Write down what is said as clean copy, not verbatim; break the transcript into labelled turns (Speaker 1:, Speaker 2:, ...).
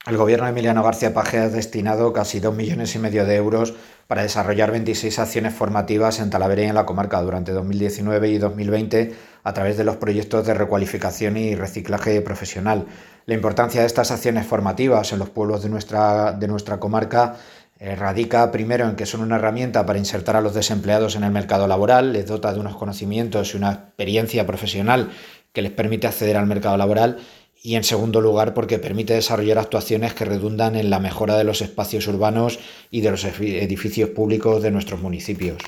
Speaker 1: El gobierno de Emiliano García Paje ha destinado casi 2,5 millones de euros para desarrollar 26 acciones formativas en Talavera y en la comarca durante 2019 y 2020 a través de los proyectos de recualificación y reciclaje profesional. La importancia de estas acciones formativas en los pueblos de nuestra comarca radica primero en que son una herramienta para insertar a los desempleados en el mercado laboral, les dota de unos conocimientos y una experiencia profesional que les permite acceder al mercado laboral, y en segundo lugar porque permite desarrollar actuaciones que redundan en la mejora de los espacios urbanos y de los edificios públicos de nuestros municipios.